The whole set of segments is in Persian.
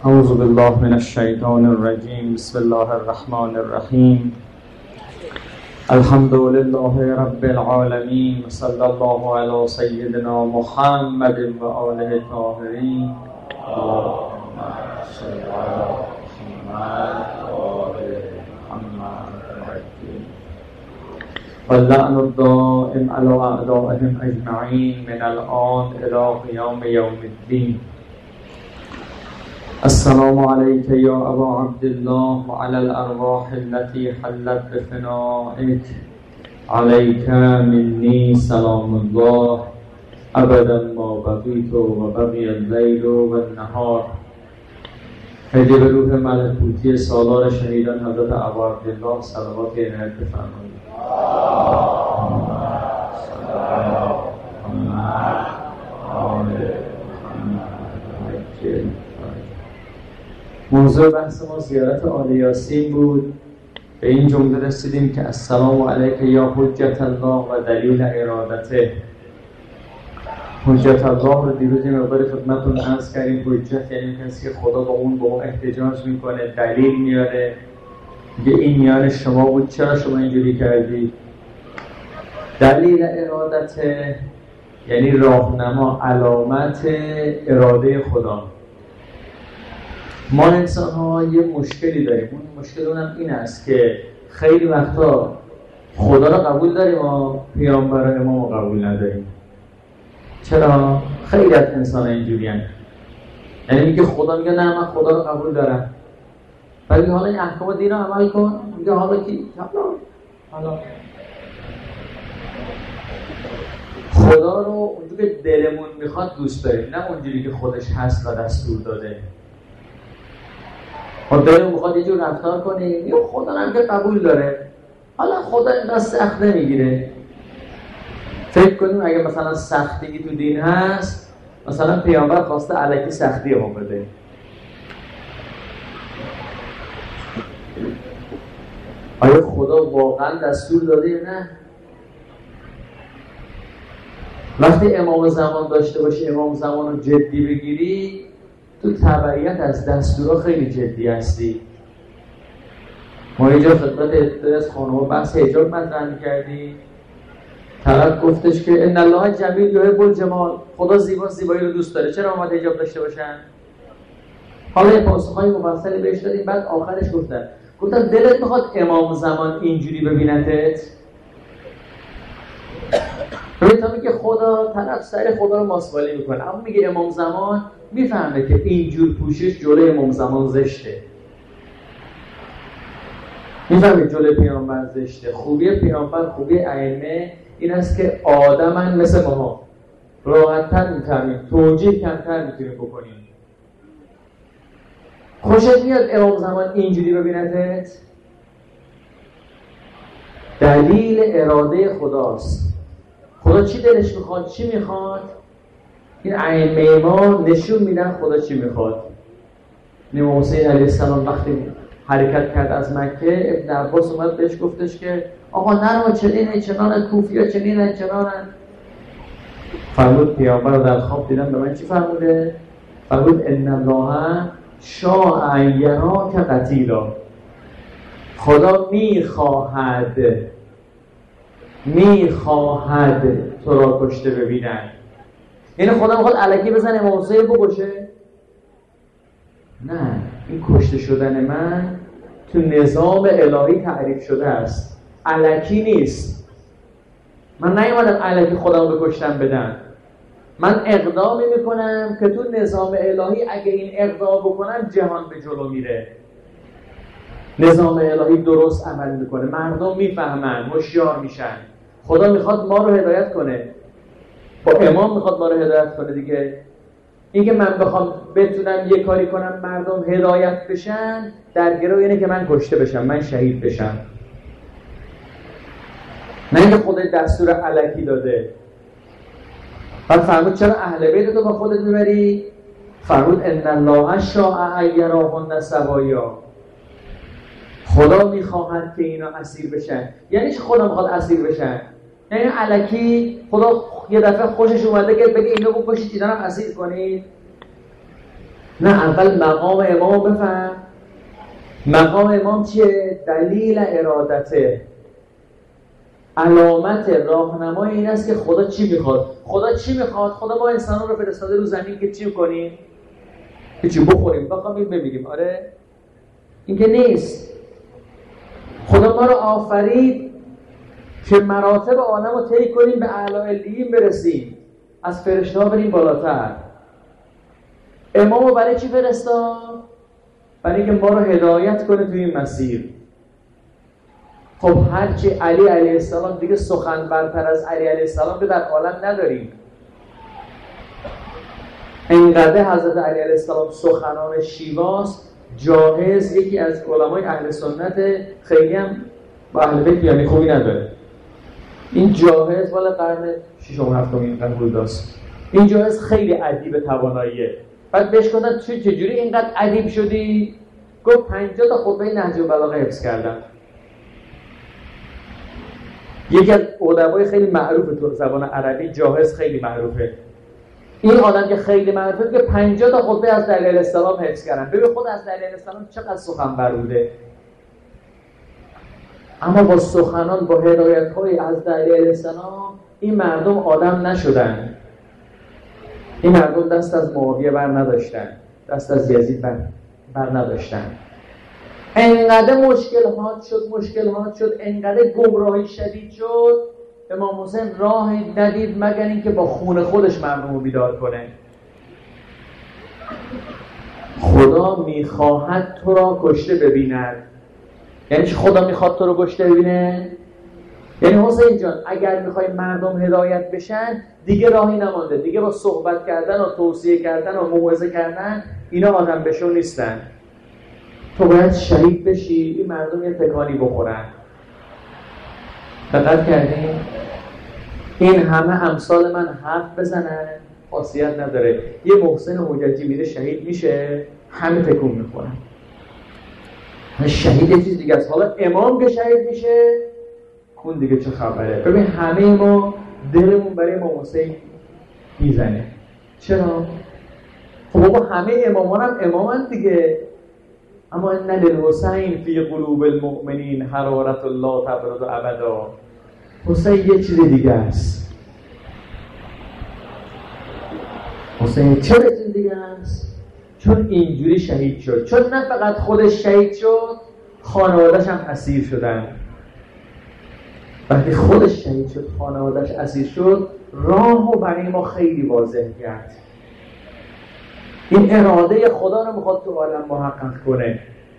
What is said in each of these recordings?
اعوذ بالله من الشیطان الرجیم. بسم الله الرحمن الرحیم. الحمد لله رب العالمین. صلی الله علی سیدنا محمد و آله الطاهرین. اللهم صل علی محمد و آل محمد و اللعن الدائم علی اعدائهم اجمعین من الآن الی قیام یوم الدین. السلام عليك يا أبا عبد الله وعلى الأرواح التي حلت بفنائك. عليك مني سلام الله أبدا ما بقيت وبقي الليل والنهار. هدیه به روح ملکوتی سالار شهیدان حضرت ابا عبدالله صلوات عنایت بفرمایید. موضوع بحث ما زیارت آل یاسین بود. به این جمله رسیدیم که السلام علیک یا حجت الله و دلیل ارادته. حجت الله رو دیروز این مقدار خدمتتون عرض کردیم. حجت یعنی کسی که خدا با اون احتجاج میکنه، دلیل میاره، میگه این میان شما بود، چرا شما اینجوری کردی. دلیل ارادته یعنی راهنما، علامت اراده خدا. ما انسان ها یه مشکلی داریم. اون مشکل اونم این است که خیلی وقتا خدا رو قبول داریم و پیامبر امام رو قبول نداریم. چرا؟ خیلی از انسان ها اینجوری هست. یعنی میگه خدا، میگه نه من خدا رو قبول دارم، ولی حالا این احکام دین رو عمل کن. میگه حالا کی؟ حالا خدا رو اونجوری که دلمون میخواد دوست داریم، نه اونجوری که خودش هست و دستور داده. ما دلمون میخواد یه جور رفتار کنیم، یا خدا هم که قبول داره، حالا خدا اینقدر سخت نمیگیره. فکر کنیم اگه مثلا سختی تو دین هست، مثلا پیامبر خواسته الکی سختی ما بده. آیا خدا واقعا دستور داده یا نه؟ وقتی امام زمان داشته باشی، امام زمان رو جدی بگیری، تو تبعیت از دستورها خیلی جدی هستی. ما اینجا خدمت اداره از خانوما بحث حجاب مطرح می‌کردیم. طرف گفتش که ان الله جمیل یحب الجمال. خدا زیبایی رو دوست داره، چرا اومد حجاب داشته باشن؟ حالا یه پاسخ‌های مفصلی بهش دادیم. بعد آخرش گفتن دلت میخواد امام زمان اینجوری ببینتت؟ ببین تا میگه خدا، طرف سر خدا رو ماسوالی میکنه، اما میگه امام زمان میفهمه که اینجور پوشش جلوی امام زمان زشته، میفهمه جلوی پیامبر زشته. خوبی پیامبر، خوبی ائمه این است که آدمن مثل ما، راحت‌تر می‌تونیم توجیه کمتر میتونیم بکنیم. خوشت میاد امام زمان اینجوری ببینتت؟ دلیل اراده خداست. خدا چی دلش میخواد، چی میخواد، این ائمه ما نشون میدن خدا چی میخواد. امام حسین علیه السلام وقتی حرکت کرد از مکه، ابن عباس اومد بهش گفتش که آقا نرو، چنینه چنانه، کوفی‌ها چنینه چنانن. فرمود پیامبر رو در خواب دیدم، به من چی فرموده؟ فرمود ان الله شاء ان یراک قتیلا. خدا میخواهد تو را کشته ببینن. یعنی خدا میخواد الکی بزنه امام حسین بکشه؟ نه، این کشته شدن من تو نظام الهی تعریف شده است، الکی نیست. من نیومدم الکی خودم رو بکشتم بدم. من اقدامی میکنم که تو نظام الهی اگه این اقدام بکنم جهان به جلو میره. نظام الهی درست عمل میکنه، مردم میفهمن، هوشیار میشن. خدا میخواد ما رو هدایت کنه، با امام میخواد ما رو هدایت کنه دیگه. اینکه من بخوام بتونم یه کاری کنم مردم هدایت بشن، در گرو اینه که من کشته بشم، من شهید بشم، نه اینکه خودت دستور الکی داده. بعد فرمود چرا اهل بیت تو با خودت میبری؟ فرمود ان الله شاء ان یراهن سوایا. خدا میخواهد که اینا اسیر بشن. یعنی چه خدا میخواد اسیر بشن؟ یعنی الکی خدا یه دفعه خوشش اومده که بگه اینو بکشید اینا رو اسیر کنید. نه، اول مقام امام بفهم. مقام امام چیه؟ دلیل ارادته، علامت راهنمای این است که خدا چی میخواد. خدا چی میخواد؟ خدا ما انسان رو فرستاده رو زمین که چی کنیم؟ که چی بخوریم، بخوام ببینیم. آره این که نیست. خدا ما رو آفرید که مراتب عالم رو طی کنیم، به اعلی علیین برسیم، از فرشته ها بریم بالاتر. امام رو برای چی فرستاد؟ برای اینکه ما رو هدایت کنه توی این مسیر. خب هرچی علی علیه السلام، دیگه سخن برتر از علی علیه السلام که در عالم نداریم. اینقدر حضرت علی علیه السلام سخنان شیواست. جاهز یکی از علمای اهل سنت، خیلی هم با اهل بیت بیانی خوبی نداره. این جاهز والا قرن 6 و 7 این قرن بوداست. این جاهز خیلی ادیب تواناییه. بعد بهش گفتن تو چجوری اینقدر ادیب شدی؟ گفت 50 تا خطبه نهج البلاغه حفظ کردم. یکی از ادبای خیلی معروف تو زبان عربی، جاهز خیلی معروفه. این آدم که خیلی معروفه که 50 تا خطبه از دلیل السلام حفظ کردن. ببین خود از دلیل السلام چقدر سخنور بوده. اما با سخنان، با هدایت‌های از دلیل السلام، این مردم آدم نشدن. این مردم دست از معاویه بر نداشتن، دست از یزید بر نداشتن. انقدر مشکلات شد، انقدر گمراهی شدید شد، امام حسین راهی ندید مگر اینکه با خون خودش مردم رو بیدار کنه. خدا میخواهد تو را کشته ببیند. یعنی چه خدا میخواد تو رو کشته ببینه؟ یعنی حسین جان اگر میخوای مردم هدایت بشن، دیگه راهی نمانده. دیگه با صحبت کردن و توصیه کردن و موعظه کردن اینا آدم بشو نیستن. تو باید شهید بشی، این مردم یه تکانی بخورن. دقت کردین؟ این همه امثال من حرف بزنن خاصیت نداره. یه محسن حجتی میره شهید میشه، همه تکون میخورن. شهید یه چیز دیگه است. حالا امام که شهید میشه، اون دیگه چه خبره؟ ببین همه ما دلمون برای امام حسین میزنه. چرا؟ خب بابا همه امامان هم امامن دیگه. اما ان للحسین فی قلوب المؤمنین حرارت الله تبرد ابدا. حسین یه چیز دیگه است. حسین چرا یه چیز دیگه است؟ چون اینجوری شهید شد. چون نه فقط خودش شهید شد، خانواده‌اش هم اسیر شدن. وقتی خودش شهید شد، خانواده‌اش اسیر شد، راهو برای ما خیلی واضح کرد. این اراده خدا رو میخواد تو عالم محقق کنه.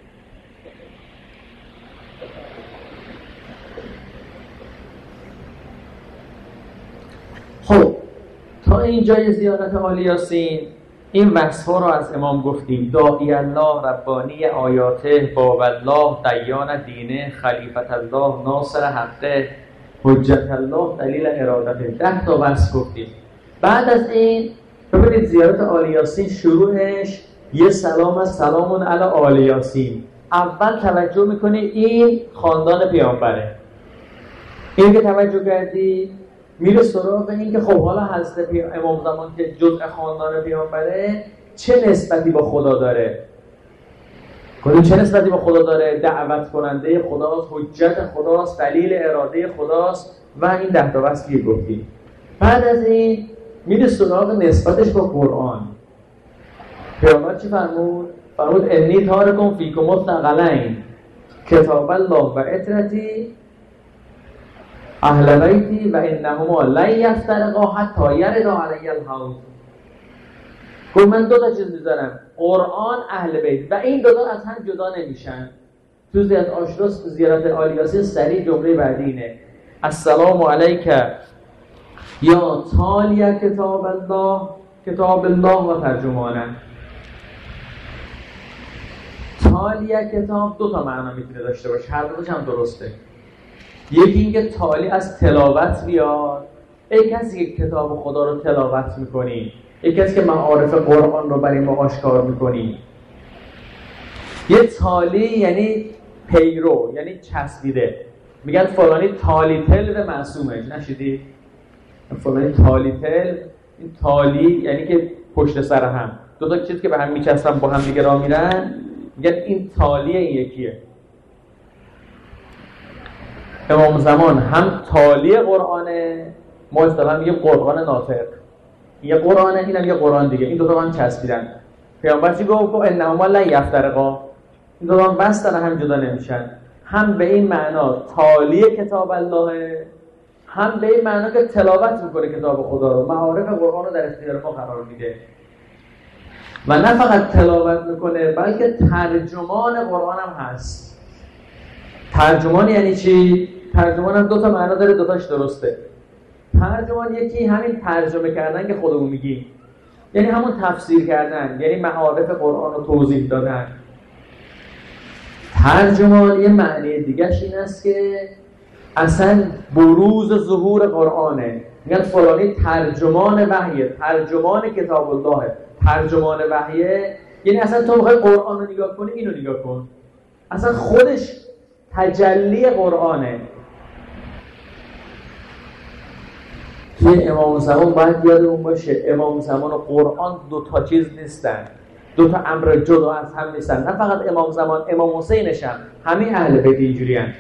خب تا اینجای زیارت عالی یاسین این وصف‌ها رو از امام گفتیم. داعی الله، ربانی آیاته، باب الله، دیان دینه، خلیفت الله، ناصر حقه، حجت الله، دلیل ارادته. 10 تا وصف گفتیم. بعد از این ببینید زیارت عالی یاسین شروعش یه سلام از سلامون علی عالی یاسین. اول توجه میکنی این خاندان پیامبره. این که توجه کردی میره سراغ این که خب حالا حضرت امام زمان که جزء خاندان پیامبره چه نسبتی با خدا داره؟ کدوم چه نسبتی با خدا داره؟ دعوت کننده خداست، حجت خداست، دلیل اراده خداست و این 10 تا وصفی گفتیم. بعد از این میره سراغ نسبتش با قرآن. پیامبر چی فرمود؟ فرمود انی تارکم فیکم الثقلین کتاب الله و عترتی اهل بیتی و انهما لن یفترقا حتی یردا علی الحوض. گفت من 2 تا چیز میذارم، قرآن، اهل بیت، و این 2 تا از هم جدا نمیشن. تو زیارت عاشورا، زیارت عالی یاسین سریع جمله بعدی اینه: السلام علیک یا تالی کتاب الله و ترجمانه. تالی کتاب 2 تا معنا میتونه داشته باشه، هر دوش هم درسته. یکی اینکه تالی از تلاوت بیاد، ای کسی که کتاب خدا رو تلاوت میکنی، ای کسی که معارف قرآن رو برای ما آشکار میکنی. یه تالی یعنی پیرو، یعنی چسبیده. میگن فلانی تالی تل به معصومه. نشیدی؟ فلانی تالی تل، این تالی یعنی که پشت سر هم. دو تا چیز که به هم میچسبن با هم دیگه راه میرن، میگن این تالی این یکیه. امام زمان هم تالی قرآنه، ما اصطلاحاً میگیم قرآن ناطق، یه قرآنه، اینم یه قرآن دیگه، این دو تا هم چسبیدن. پیامبر چی گفت؟ انهما لا یفترقا، این دو تا هم بستن، هم جدا نمیشن. هم به این معنا تالی کتاب الله، هم به این معنا که تلاوت میکنه کتاب خدا رو، معارف قرآن رو در اختیار ما قرار میده. و نه فقط تلاوت میکنه بلکه ترجمان قرآن هم هست. ترجمان یعنی چی؟ ترجمان هم دو تا معنا داره، دوتاش درسته. ترجمان یکی همین ترجمه کردن که خودمون میگیم، یعنی همون تفسیر کردن، یعنی معارف قرآن رو توضیح دادن. ترجمان یه معنی دیگهش این است که اصلا بروز ظهور قرآنه، میگن فلانی ترجمان وحیه، ترجمان کتاب الله، ترجمان وحیه، یعنی اصلا تو میخوای قرآن رو نگاه کنی اینو نگاه کن، اصلا خودش تجلی قرآنه. توی امام زمان باید یادمون باشه امام زمان و قرآن دو تا چیز نیستن، دو تا امر جدا از هم نیستن. نه فقط امام زمان، امام حسینش هم، همین اهل بیت اینجوری هستن.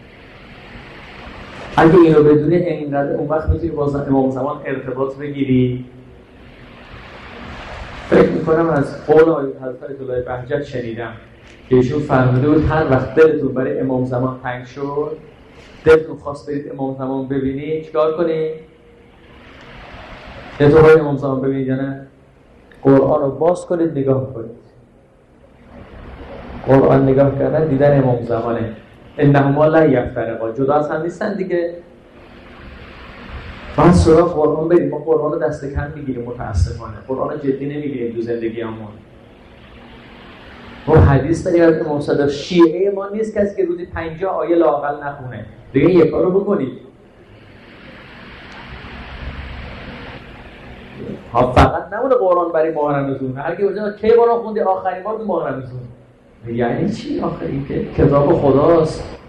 اگه اینو بدونی اینقدر اون وقت میتونی با امام زمان ارتباط بگیری. فکر میکنم از قول حضرت آیت الله بهجت شنیدم که ایشون فرموده بود هر وقت دلتون برای امام زمان تنگ شد، دلتون خواست برید امام زمان ببینید، چیکار کنید؟ دلتون برای امام زمان ببینید یا نه؟ قرآن رو باز کنید، نگاه کنید. قرآن نگاه کردن دیدن امام زمانه. انهما لا یفترقا، جدا از هم نیستن دیگه. باید سراغ قرآن بریم. ما قرآن رو دست کم میگیریم متاسفانه، قرآن رو جدی نمیگیریم تو زندگی همون. ما حدیث داریم از امام صادق، شیعه ما نیست کسی که روزی 50 آیه لااقل نخونه. دیگه یک کارو بکنید. فقط نمونه قرآن برای ماه رمضان. هر کی بگه کی قرآن خوندی آخرین بار تو ماه رمضان؟ یعنی چی آخرین که کتاب خداست؟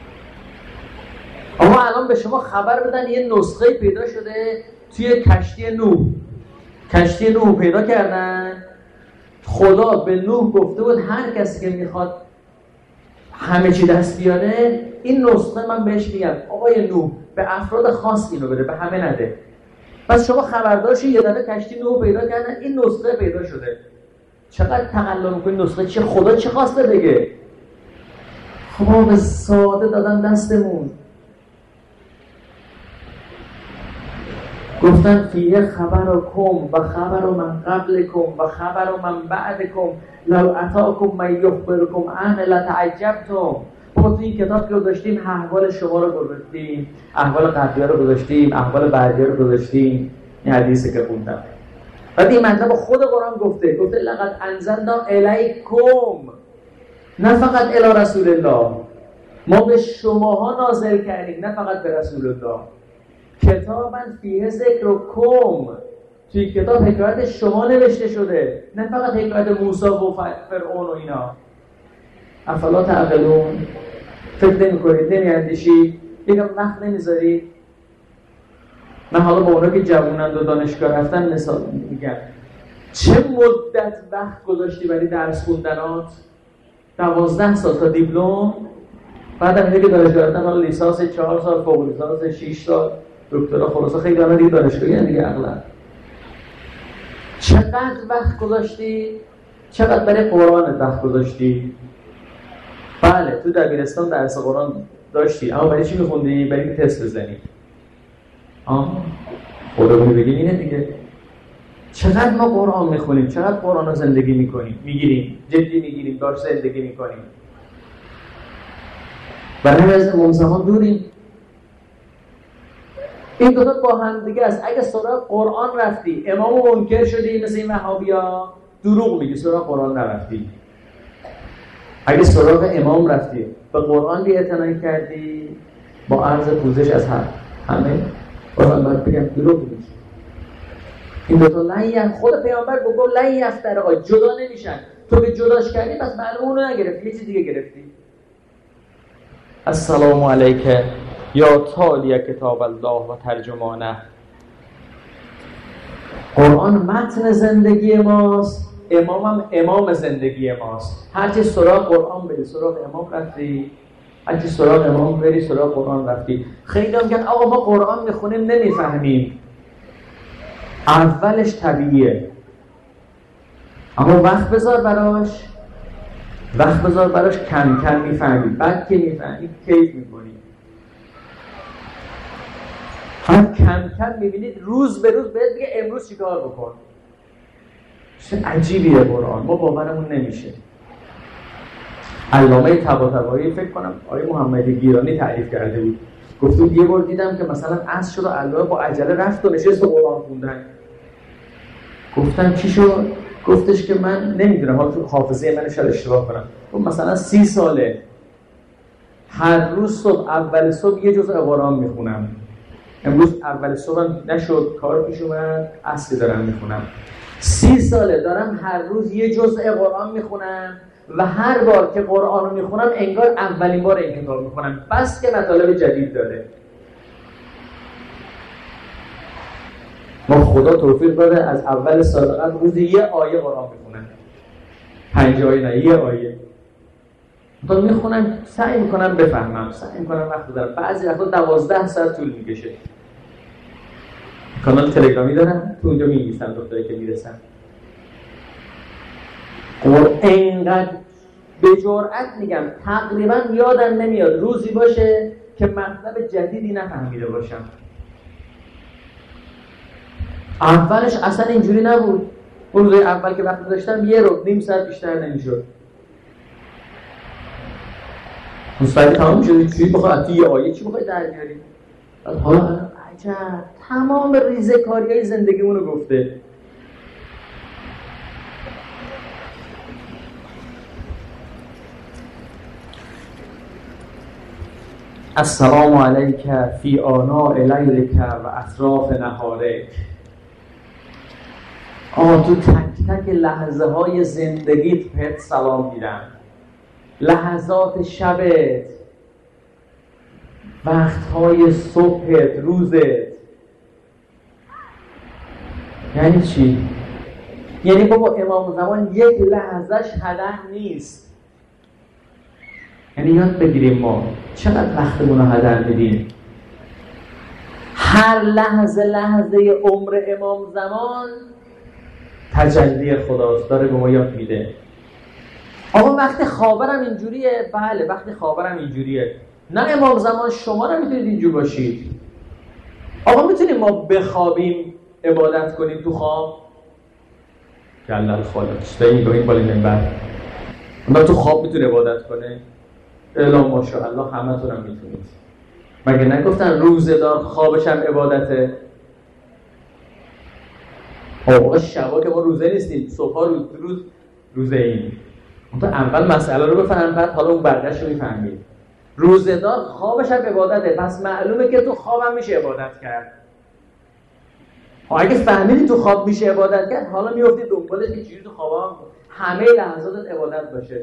اما الان به شما خبر بدن یه نسخه پیدا شده توی کشتی نوح. کشتی نوح پیدا کردن. خدا به نوح گفته بود هر کسی که میخواد همه چی دست بیاره، این نسخه من بهش میگم آقای نوح به افراد خاص اینو بده، به همه نده. پس شما خبردارشی یه دفعه کشتی نوح پیدا کردن، این نسخه پیدا شده. چقدر تقلا میکنی نسخه چیه؟ خدا چه خواسته بگه؟ خب به ساده دادن دستمون. گفتن فیه خبرکم و خبر من قبلکم و خبر من بعدکم لو اتاکم من یخبرکم عنه لتعجبتم. ما تو این کتاب که گذاشتیم احوال شما رو گذاشتیم، احوال قبلی رو گذاشتیم، احوال بعدی رو گذاشتیم. این حدیثی که خوندم. بعد این مطلب خود قرآن گفته لقد انزلنا الیکم، نه فقط الی رسول الله، ما به شماها نازل کردیم، نه فقط به رسول الله. کتابا فیه ذکرکم، توی کتاب حکایت شما نوشته شده، نه فقط حکایت موسی و فرعون و اینا. افلا تعقلون، فکر نمی‌کنید، نمی‌اندیشید، یکم وقت نمیذارید. من حالا با اونا که جوونند و دانشگاه رفتن مثال میگم، چه مدت وقت گذاشتی برای درس خوندنات؟ 12 سال تا دیپلم، بعدم اینه که دانشگاه رفتن حالا لیسانس 4 سال، فوق لیسانس 6 سال، دکترا، خلاصه خیلی الان دیگه دانشگاهی هم دیگه اغلب. چقدر وقت گذاشتی؟ چقدر برای قرآن وقت گذاشتی؟ بله تو دبیرستان درس قرآن داشتی، اما برای چی میخوندی؟ برای تست بزنی. خدا بگیم اینه دیگه. چقدر ما قرآن میخونیم، چقدر قرآن رو زندگی میکنیم، میگیریم، جدی میگیریم، داشت زندگی میکنیم. برای از امام زمان دوریم. این دو تا با هم دیگه است. اگه سراغ قرآن رفتی امامو منکر شدی مثل این وهابیا، دروغ میگی، سراغ قرآن نرفتی. اگه سراغ امام رفتی به قرآن بی‌اعتنایی کردی، با عرض پوزش از همه قرآن باید بگم دروغ میگی. این دو تا خود پیامبر گفت لن یفترقا، جدا نمیشن. تو به جداش کردی پس معلومه اونو نگرفتی، یه چیز دیگه گرفتی. السلام علیک یا تالی کتاب الله و ترجمانه. قرآن متن زندگی ماست امامم امام زندگی ماست. هرچی سراغ قرآن بری سراغ امام رفتی، هرچی سراغ امام بری سراغ قرآن رفتی. خیلی هم میگن آقا ما قرآن میخونیم نمیفهمیم. اولش طبیعیه، اما وقت بذار براش کم کم میفهمی. بعد که میفهمی کیف میکنی. بعد کم کم میبینید روز به روز بهت میگه امروز چیکار بکن. چه عجیبیه قرآن، ما باورمون نمیشه. علامه طباطبایی فکر کنم آقای محمد گیرانی تعریف کرده بود، گفته یه بار دیدم که مثلا عصر شد و علامه با عجله رفت و نشست قرآن خوندن. گفتم چی شد؟ گفتش که من نمیدونم، حالا تو حافظه من شاید اشتباه کنم، گفت مثلا 30 ساله هر روز صبح اول صبح یه جزء قرآن میخونم. امروز اول صبحم نشد، کار پیش اومد، عصر دارم میخونم. 30 ساله دارم هر روز یه جزء قرآن میخونم و هر بار که قرآن رو میخونم انگار اولین بار این کتاب میخونم، بس که مطالب جدید داره. ما خدا توفیق داده از اول سال قبل روزی یه آیه قرآن میخونم، 5 آیه نه، یه آیه تا میخونم، سعی میکنم بفهمم، سعی میکنم وقت دارم. بعضی وقتا 12 ساعت طول میکشه. کانال تلگرامی دارم، تو اونجا می‌نویسن دکتری که میرسن. اینقدر به جرئت میگم تقریبا یادم نمیاد روزی باشه که مطلب جدیدی نفهمیده باشم. اولش اصلا اینجوری نبود. اون روز اول که وقت داشتم یه رو نیم ساعت بیشتر نمیشد. مستعد تمام شد، چی بخواد تو یه آیه چی بخواد در بیاری؟ حالا عجب تمام ریزه کاریای زندگیمونو گفته. السلام علیک فی آناء لیلک و اطراف نهارک. تو تک تک لحظه های زندگیت بهت سلام میدم. لحظات شبت، وقتهای صبحت، روزت. یعنی چی؟ یعنی بابا امام زمان یک لحظهش هدر نیست. یعنی یاد بگیریم ما چقدر وقتمون رو هدر میدیم. هر لحظه لحظه عمر امام زمان تجلی خداست، داره به ما یاد میده. آقا وقت خوابرم اینجوریه. بله وقت خوابرم اینجوریه. نه امام زمان شما نمیتونید اینجور باشید. آقا میتونیم ما بخوابیم عبادت کنیم تو خواب؟ جل الخالق چطوری میگویم بالا منبر اونا تو خواب میتونه عبادت کنه؟ الا ماشاءالله همه تونم میتونید. مگه نگفتن روزه‌دار خوابش هم عبادته؟ آقا شبا که ما روزه نیستیم، صبحا روزه ایم. تو اول مسئله رو بفهم، بعد حالا اون بقیه‌اش رو میفهمید. روزه‌دار خوابش هم عبادته، پس معلومه که تو خوابم میشه عبادت کرد. اگه فهمیدی تو خواب میشه عبادت کرد، حالا میافتی دنبالش که چجوری تو خوابم همه لحظاتت عبادت باشه.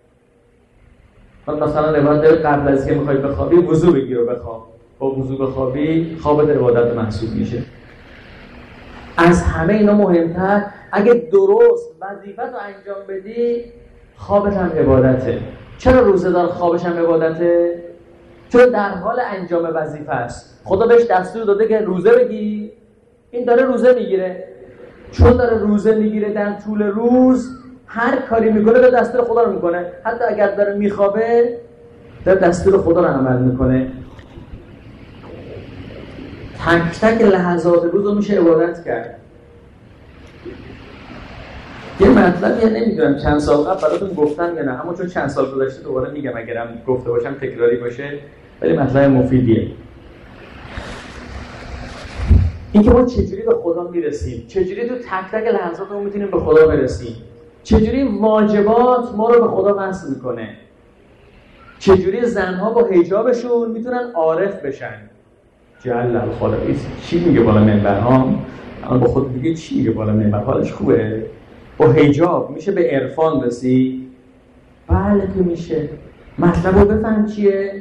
مثلا عبادت قبل از که میخوای بخوابی وضو بگیر و بخواب. با وضو بخوابی خوابت عبادت محسوب میشه. از همه اینا مهمتر اگه درست وظیفت رو انجام بدی خوابت هم عبادته. چرا روزه‌دار خوابش هم عبادته؟ چون در حال انجام وظیفه است. خدا بهش دستور داده که روزه بگی، این داره روزه میگیره. چون داره روزه میگیره در طول روز هر کاری میکنه به دستور خدا رو میکنه. حتی اگر داره میخوابه داره دستور خدا رو عمل میکنه. تک تک لحظات روز رو میشه عبادت کرد. یه مطلبی نمیدونم چند سال قبل براتون گفتم یا نه، اما چون چند سال گذشته دوباره میگم اگرم گفته باشم تکراری باشه، ولی مطلب مفیدیه. اینکه ما چجوری به خدا میرسیم، چجوری تو تک تک لحظاتمون میتونیم به خدا برسیم، چجوری واجبات ما رو به خدا وصل میکنه، چجوری زنها با حجابشون میتونن عارف بشن. جل الخالق چی میگه بالا منبر ها؟ اما با خود میگه چی میگه بالا منبر؟ حالش خوبه؟ با حجاب میشه به عرفان رسید؟ بله که میشه. مطلب رو بفهم چیه؟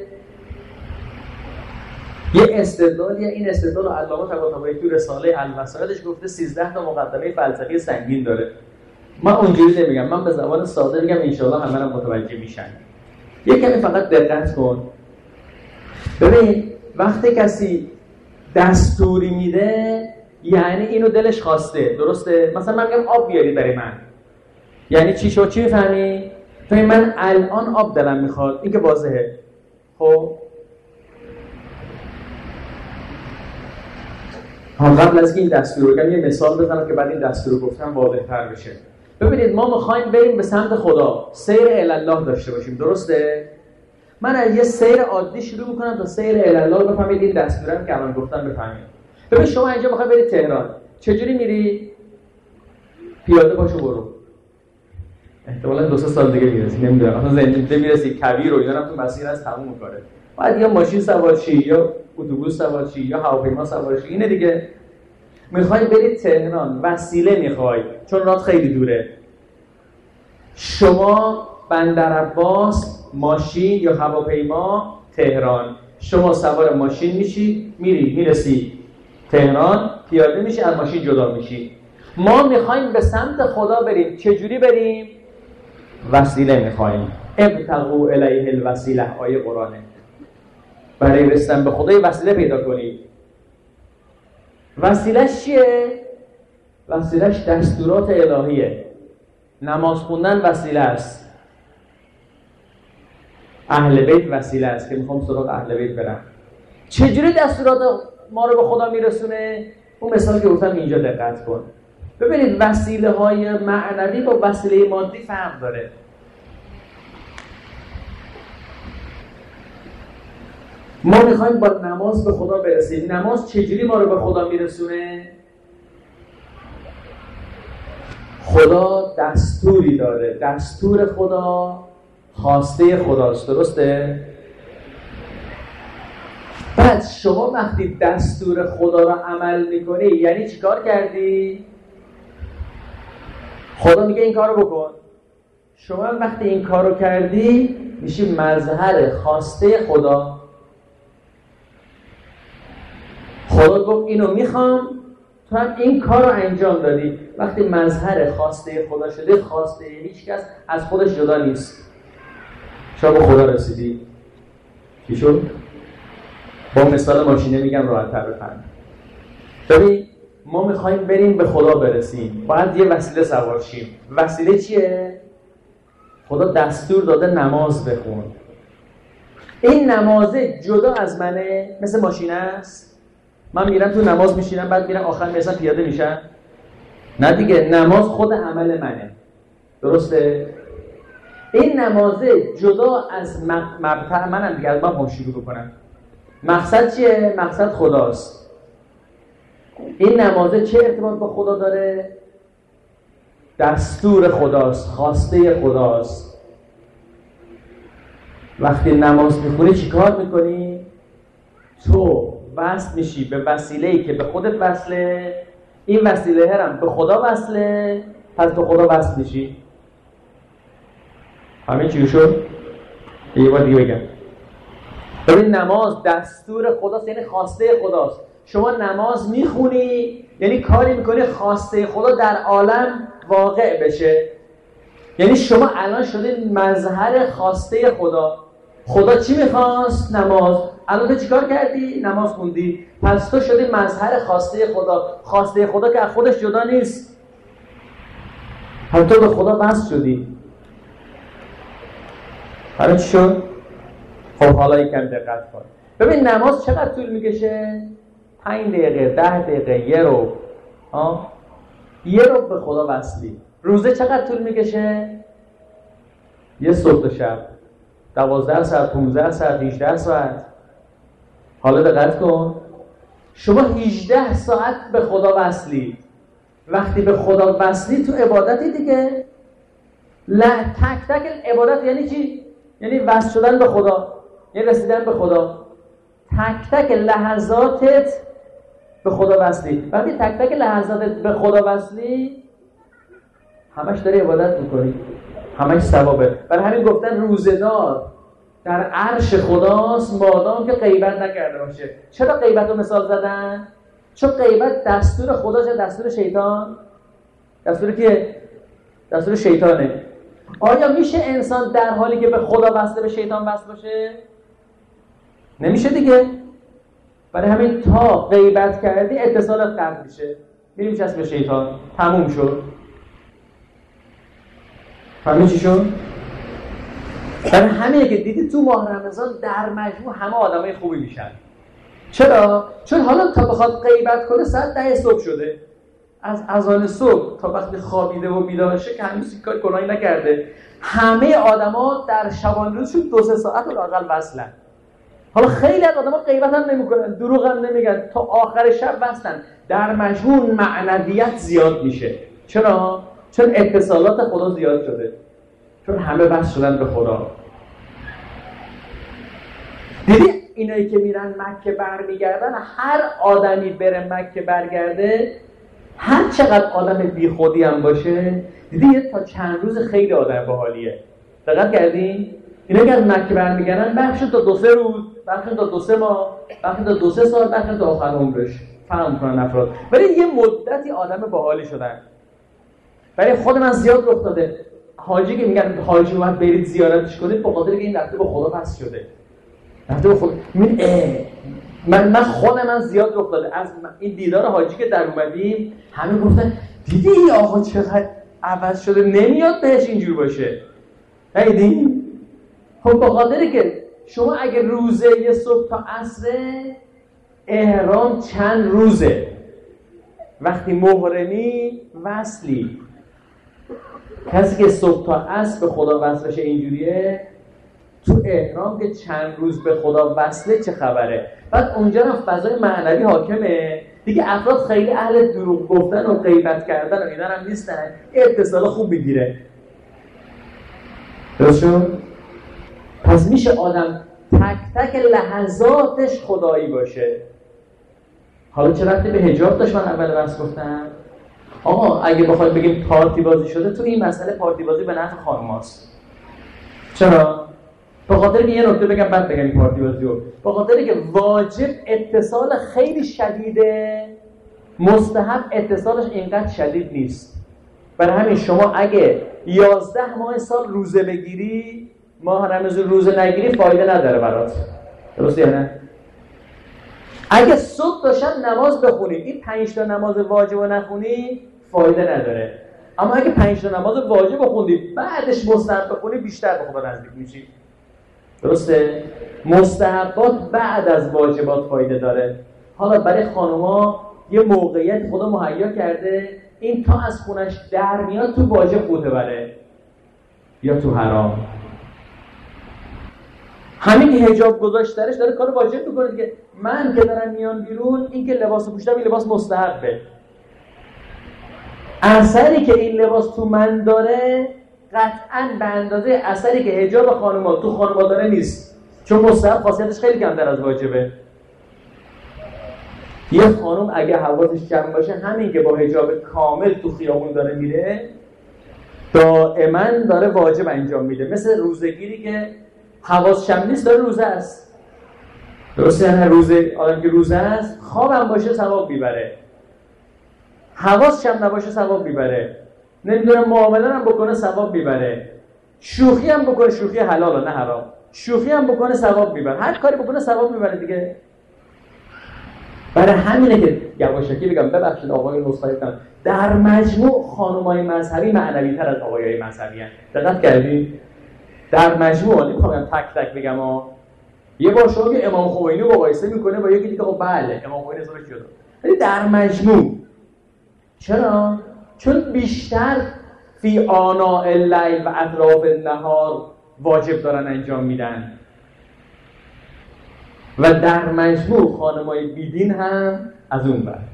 یه استدلالیه. این استدلال علامه طباطبایی تو رساله الوسائلش گفته 13 تا مقدمه فلسفی سنگین داره. من اونجوری نمیگم، من به زبان ساده میگم انشاءالله همه هم متوجه میشن. یک کمی فقط دقت کن. ببین وقتی کسی دستوری میده یعنی اینو دلش خواسته، درسته؟ مثلا من میگم آب بیارید برای من، یعنی چی شد؟ چی میفهمی؟ فهمی من الان آب دلم میخواد، این که واضحه. خب قبل از این دستور رو بگم یه مثال بزنم که بعد این دستور رو گفتم واضح‌تر بشه. ببینید ما میخوایم بریم به سمت خدا، سیر الی الله داشته باشیم، درسته؟ من از یه سیر عادی شروع میکنم تا سیر الی الله بفهمید این دستورم که الان گفتم بفهمید. ببین شما اینجا میخوای برید تهران، چجوری میری؟ پیاده باشو برو. احتمالاً 2-3 سال دیگه میرسی، نمیدونم. مثلا زنده میرسی کویر و اینا تو مسیر از تموم میکنه. بعد یا ماشین سوار شی یا اتوبوس سوار شی یا هواپیما سوار شی. اینه دیگه. میخوای برید تهران، وسیله میخوای چون راه خیلی دوره. شما بندرعباس، ماشین یا هواپیما، تهران. شما سوار ماشین میشی، میرسی تهران، پیاده میشی، از ماشین جدا میشی. ما میخوایم به سمت خدا بریم. چجوری بریم؟ وسیله میخوایم. ابتغوا الیه الوسیله، آیه قرآنه. برای رسیدن به خدا وسیله پیدا کنید. وسیله‌اش چیه؟ وسیله‌اش دستورات الهیه. نماز خوندن وسیله است. اهل بیت وسیله است که میخوام سراغ اهل بیت برم. چجوری دستورات ما رو به خدا میرسونه؟ اون مثالی که گفتم اینجا دقت کن. ببینید وسیله های معنوی با وسیله مادی فرق داره. ما میخوایم با نماز به خدا برسیم. نماز چجوری ما رو به خدا میرسونه؟ خدا دستوری داره. دستور خدا خواسته خداست، درسته؟ بعد شما وقتی دستور خدا رو عمل میکنی یعنی چیکار کردی؟ خدا میگه این کارو بکن. شما وقتی این کارو کردی میشی مظهر خواسته خدا. خدا گفت اینو میخوام، تو هم این کار رو انجام دادی. وقتی مظهر خواسته خدا شده، خواسته هیچ کس از خودش جدا نیست. شما به خدا رسیدی. چی شد؟ با مثال ماشینه میگم راحت تر بفهمید. ببین ما میخوایم بریم به خدا برسیم، باید یه وسیله سوار شیم. وسیله چیه؟ خدا دستور داده نماز بخون. این نمازه جدا از منه، مثل ماشینه است. من میرم تو نماز میشینم، بعد میرم آخر میرسم پیاده میشم. نه دیگه، نماز خود عمل منه، درسته؟ این نمازه جدا از مبتع منم دیگه. از من هم شروع بکنم. مقصد چیه؟ مقصد خداست. این نمازه چه ارتباط با خدا داره؟ دستور خداست، خواسته خداست. وقتی نماز میخونی چی کار میکنی؟ تو وصل میشی به وسیله‌ای که به خودت وصله. این وسیله هم به خدا وصله، پس به خدا وصل میشی. همین چی شد؟ یه بار دیگه بگم. ببین نماز دستور خداست، یعنی خواسته خداست. شما نماز میخونی یعنی کاری میکنی خواسته خدا در عالم واقع بشه. یعنی شما الان شدید مظهر خواسته خدا. خدا چی میخواست؟ نماز. الان تو چیکار کردی؟ نماز خوندی. پس تو شدی مظهر خواسته خدا. خواسته خدا که از خودش جدا نیست. پس تو به خدا وصل شدی. حالا چی شد؟ خب حالا یکم دقت کن. ببین نماز چقدر طول میکشه؟ 5 دقیقه، 10 دقیقه، یه رو. یه رو به خدا وصلی. روزه چقدر طول میکشه؟ یه صبح و شب. 12 ساعت، 15 ساعت، 18 ساعت. حالا دقت کن. شما 18 ساعت به خدا وصلی. وقتی به خدا وصلی تو عبادتی دیگه. تک تک عبادت یعنی چی؟ یعنی وصل شدن به خدا، یعنی رسیدن به خدا. تک تک لحظاتت به خدا وصلی. وقتی تک تک لحظاتت به خدا وصلی، همش داری عبادت میکنی، همش ثوابه. برای همین گفتن روزه‌دار در عرش خداست مادام که غیبت نکرده باشه. چرا غیبت رو مثال زدن؟ چون غیبت دستور خداست، دستور شیطان. دستور که دستور شیطانه. آیا میشه انسان در حالی که به خدا وصله به شیطان وصل باشه؟ نمیشه دیگه. برای همین تا غیبت کردی اتصالت قطع میشه، میریم چسب به شیطان، تموم شد. فهمی چی شد؟ برای همینه که دیدی تو ماه رمضان در مجموع همه آدمای خوبی میشن. چرا؟ چون حالا تا بخواد غیبت کنه ساعت 10 صبح شده، از اذان صبح تا وقتی خوابیده و بیدار شه که هنوز کار گناهی نکرده. همه آدما در شبانه روزشون 2-3 ساعت لااقل وصلن. حالا خیلی از آدما غیبت هم نمیکنن، دروغ هم نمیگن، تا آخر شب وصلن. در مجموع معنویت زیاد میشه. چرا؟ چون اتصالات خدا زیاد شده، چون همه وصل شدن به خدا. دیدی اینایی که میرن مکه برمیگردن، هر آدمی بره مکه برگرده، هر چقدر آدم بی خودی هم باشه، دیدی تا چند روز خیلی آدم باحالیه. دقت کردین؟ اینا که از مکه برمیگردن بخشن تا 2-3 روز، بخشن تا 2-3 ماه، بخشن تا 2-3 سال، بخشن تا آخر عمرش فهم میکنن افراد. ولی یه مدتی آدم باحالی شدن. برای خود من زیاد رخ داده حاجی که میگن حاجی اومد برید زیارتش کنید، به خاطر که این رفته با خدا وصل شده. رفته با خدا. من خود من زیاد رخ داده از این دیدار حاجی که در اومدیم، همه گفتن دیدی این آقا چقدر عوض شده، نمیاد بهش اینجور باشه. دیدی؟ خب به خاطر که شما اگه روزه یه صبح تا عصر، احرام چند روزه، وقتی محرمی وصلی. کسی که صبح تا عصر به خدا وصل بشه اینجوریه، تو احرام که چند روز به خدا وصله چه خبره؟ بعد اونجا هم فضای معنوی حاکمه دیگه، افراد خیلی اهل دروغ گفتن و غیبت کردن و اینا هم نیستن، اتصال خوب میگیره. درست شد؟ پس میشه آدم تک تک لحظاتش خدایی باشه. حالا چه ربطی به حجاب داشت من اول بحث گفتم؟ آقا اگه بخواید بگیم پارتی بازی شده، تو این مسئله پارتی بازی به نفع خانم‌هاست. چرا؟ به خاطر که یه نکته بگم بعد بگم این پارتی بازی رو. به خاطر که واجب اتصال خیلی شدیده، مستحب اتصالش اینقدر شدید نیست. برای همین شما اگه 11 ماه سال روزه بگیری، ماه رمضان روزه نگیری، فایده نداره برات. درسته یا نه؟ اگه صبح تا شب نماز بخونی، این 5 تا نماز واجب رو نخونی، فایده نداره. اما اگه 5 تا نماز واجب بخوندی، بعدش مستحب بخونی، بیشتر به خدا نزدیک میشی. درسته؟ مستحبات بعد از واجبات فایده داره. حالا برای خانوما یه موقعیت خدا مهیا کرده، این تا از خونش در میاد تو واجب قوطه بره یا تو حرام. همین که حجاب گذاشترش داره کار واجب میکنه دیگه. من که دارم میان بیرون، این که لباس پوشیدم، این لباس مستحبه. اثری که این لباس تو من داره قطعاً به اندازه اثری که حجاب خانوما تو خانوما داره نیست، چون مستحب خاصیتش خیلی کمتر از واجبه. یه خانم اگه حواسش جمع باشه، همین که با حجاب کامل تو خیابون داره میره، دائما داره واجب انجام میده. مثل روزه‌گیری که حواس جمع نیست، داره روزه است. درسته؟ یعنی روزه، آدم که روزه است خوابم باشه ثواب میبره، حواس جمع نباشه ثواب میبره، نمیدونم معامله هم بکنه ثواب میبره، شوخی هم بکنه، شوخی حلال نه حرام، شوخی هم بکنه ثواب میبره، هر کاری بکنه ثواب میبره دیگه. برای همینه که یواشکی بگم، ببخشید آقای نصحایی کنم، در مجموع خانمای مذهبی معنوی تر از آقایای مذهبی هستند. دقت کردید؟ در مجموع نمیخوام تک تک بگم یه بار شما که امام خمینی رو مقایسه میکنه با یکی دیگه، خب بله امام خمینی زورش شده، ولی در مجموع. چرا؟ چون بیشتر فی آناء اللیل و اطراف النهار واجب دارن انجام میدن و در مجموع خانمای بیدین هم از اون بر.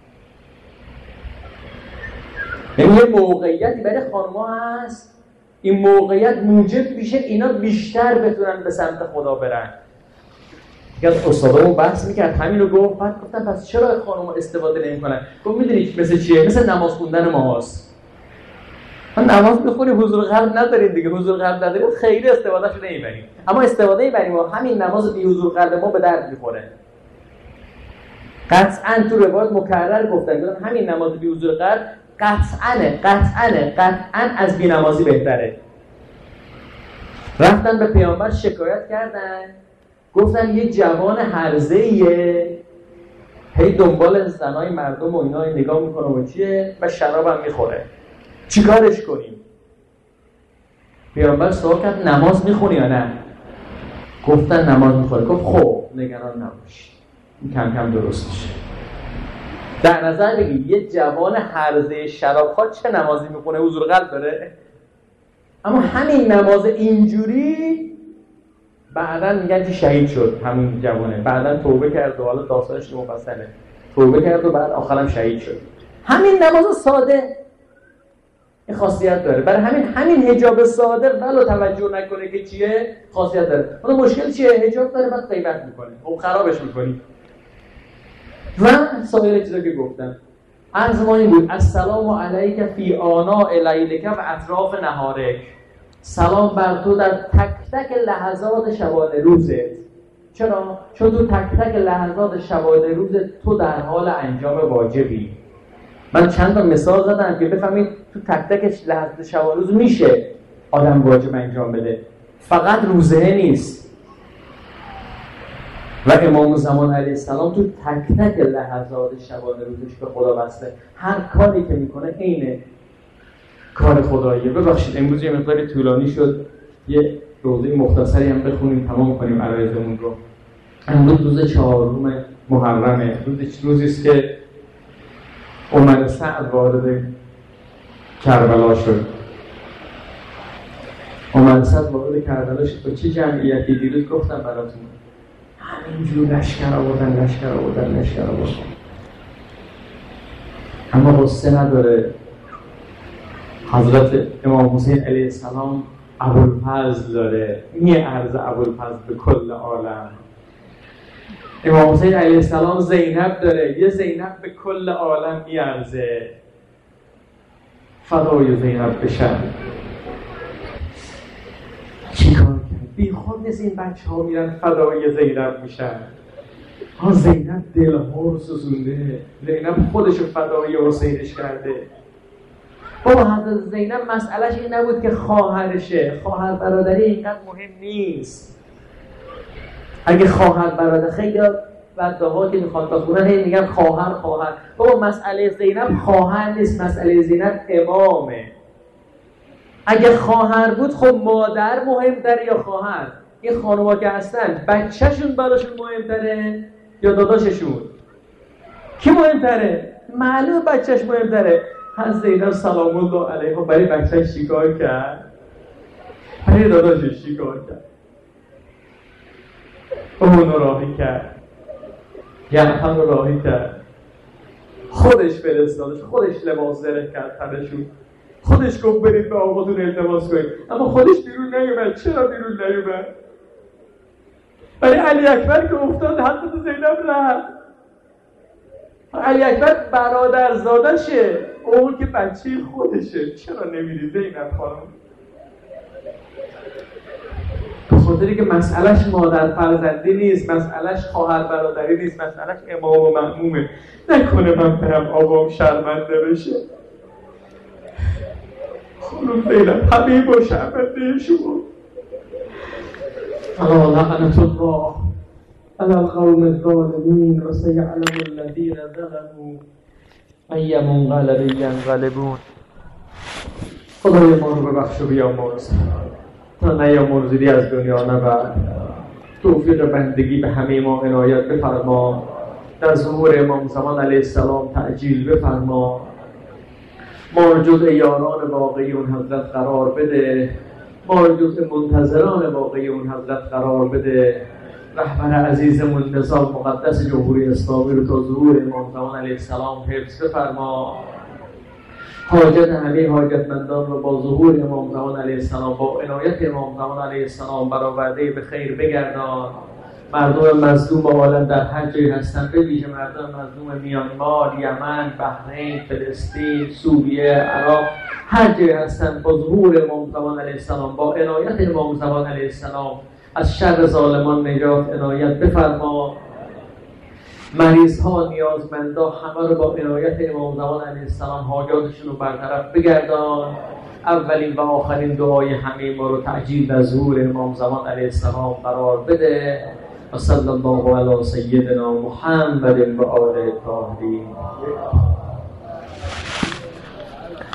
یعنی یه موقعیتی برای خانم‌ها هست، این موقعیت موجب میشه اینا بیشتر بتونن به سمت خدا برن. یکی از استادامون بحث میکرد همین رو گفت، بعد گفتن پس چرا خانم‌ها استفاده نمی‌کنن؟ گفت میدونی مثل چیه؟ مثل نماز خوندن ماست. نماز میخونی حضور قلب نداریم دیگه، حضور قلب نداریم خیلی استفادهشو نمیبریم، اما استفاده بریم و همین نماز بی حضور قلب ما به درد میخوره. قطعاً تو روایت مکرر گفتن همین نماز بی حضور قلب قطعاً از بی‌نمازی بهتره. رفتن به پیامبر شکایت کردن، گفتن یه جوان هرزه‌ایه هی دنبال زنای مردم و اینا نگاه میکنه و چیه و شراب هم میخوره، چیکارش کنیم؟ پیامبر سوال کرد نماز میخونی یا نه؟ گفتن نماز میخوره. گفت خب نگران نباش، این کم کم درست میشه. در نظر بگید یه جوان هرزه شرابخوار چه نمازی میخونه؟ حضور قلب داره؟ اما همین نماز اینجوری بعدن میگن که شهید شد همین جوانه، بعدن توبه کرد و حالا داستانش مفصله، توبه کرد و بعد آخرم شهید شد. همین نماز ساده این خاصیت داره. برای همین حجاب ساده ولو توجه نکنه که چیه خاصیت داره. اون مشکل چیه؟ حجاب داره بعد غیبت میکنه، خب خرابش میکنی. و سایر چیزا که گفتم عرض ما این بود: السلام علیک فی آناء لیلک و اطراف نهارک. سلام بر تو در تک تک لحظات شبانه روزت. چرا؟ چون تو تک تک لحظات شبانه روزت تو در حال انجام واجبی. من چند تا مثال زدم که بفهمید تو تک تک لحظات شبانه روز میشه آدم واجب انجام بده، فقط روزه نیست. و امام زمان علیه السلام تو تک تک لحظات شبانه روزش به خدا بسته. هر کاری که میکنه عین کار خداییه. ببخشید امروز یه مقداری طولانی شد، یه روزه مختصری هم بخونیم تمام کنیم عرایزمون رو. امروز روز 4 محرمه، روزی است که عمر سعد وارد کربلا شد. عمر سعد وارد کربلا شد با چه جمعیتی؟ دیروز گفتم براتون همینجور لشکر آوردن. اما قصه نداره. حضرت امام حسین علیه السلام ابوالفضل داره، میارزه ابوالفضل به کل عالم. امام حسین علیه السلام زینب داره، یه زینب به کل عالم میارزه. فدای زینب بشن. چی کار کرد؟ بی خود نیست این بچه ها میرن فدای زینب میشن. زینب دلها رو سوزونده، زینب خودشو فدای حسینش کرده. بابا حضرت زینب مسئلهش این نبود که خواهرشه، خواهر برادری اینقدر مهم نیست. اگه خواهر برادر خیلی بدها که میخواد بخونن هی میگن خواهر. بابا مسئله زینب خواهر نیست، مسئله زینب امامه. اگه خواهر بود خب مادر مهمتره یا خواهر؟ این خانوما که هستن بچهشون براشون مهمتره یا داداششون؟ کی مهمتره؟ معلوم بچهش مهمتره. حضرت زینب سلام الله علیها برای بچهش چیکار کرد؟ برای داداشش چیکار کرد؟ اونو راهی کرد، یحتم رو راهی کرد، خودش فرستادش، خودش لباس زره کرد تنشون، خودش گفت برید به آقاتون التماس کنید، اما خودش بیرون نیومد. چرا بیرون نیومد؟ برای علی اکبر که افتاد حضرت زینب رفت. علی اکبر برادرزادشه، اون که بچه خودشه. چرا نمیری زینب خانم؟ به خاطری که مسئلهش مادر فرزندی نیست، مسئلهش خواهر برادری نیست، مسئلهش امام و مأمومه. نکنه من برم آقام شرمنده بشه. خانم زینب همه با شرمنده شما. الا لعنت الله علی القوم الظالمین و سیعلم الذین ظلموا ای منقلب ینقلبون. خدای ما رو ببخش و بیامرز تا نیامرزیدی از دنیا نبر. توفیق بندگی به همه ما عنایت بفرما. در ظهور امام زمان علیه السلام تعجیل بفرما. ما رو جزء یاران واقعی اون حضرت قرار بده. ما رو جزء منتظران واقعی اون حضرت قرار بده. رهبر عزیزمون نظام مقدس جمهوری اسلامی رو تا ظهور امام زمان علیه السلام حفظ بفرما. حاجت همه حاجتمندان رو با ظهور امام زمان علیه السلام، با عنایت امام زمان علیه السلام برآورده به خیر بگردان. مردم مظلوم عالم در هر جایی هستن، به ویژه مردم مظلوم میانمار، یمن، بحرین، فلسطین، سوریه، عراق، هر جایی هستن، با ظهور امام زمان علیه السلام، با عنایت امام زمان علیه السلام از شر ظالمان نجات عنایت بفرما. مریض ها، نیازمندا، همه رو با عنایت امام زمان علیه السلام حاجاتشون رو برطرف بگردان. اولین و آخرین دعای همه ما رو تعجیل و ظهور امام زمان علیه السلام قرار بده. و صلی الله علی سیدنا محمد و آله الطاهرین.